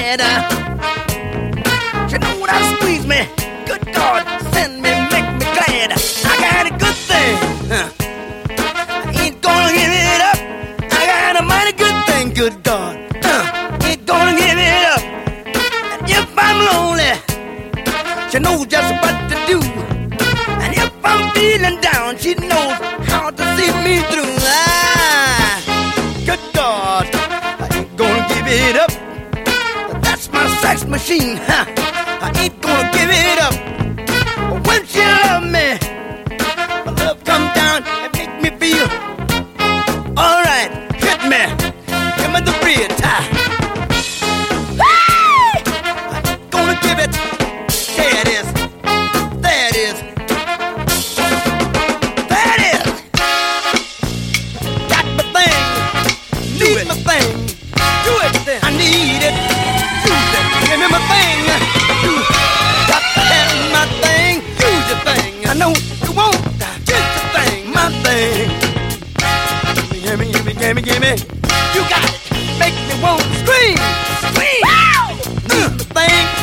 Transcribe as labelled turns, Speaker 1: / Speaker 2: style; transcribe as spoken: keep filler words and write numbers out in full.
Speaker 1: bad. You know what I squeeze me? Good God, send me, make me glad. I got a good thing. Huh. I ain't gonna give it up. I got a mighty good thing, good God. Uh, ain't gonna give it up. And if I'm lonely, she knows just what to do. And if I'm feeling down, she knows how to see me through. Ah, good God, I ain't gonna give it up. That's my sex machine, huh? I ain't gonna give it up. When she love me, my love come down and make me feel alright. Hit me, give me the bread tie. I ain't gonna give it. There it is. There it is. There it is. Got my thing. Need my thing. Do it then. I need it. Use it. Give me my thing. Do it. Got to have my thing. Use your thing. I know you won't. Get the thing. My thing. Gimme, gimme, gimme, gimme. You got it. Make me want to scream. Scream. Need my thing.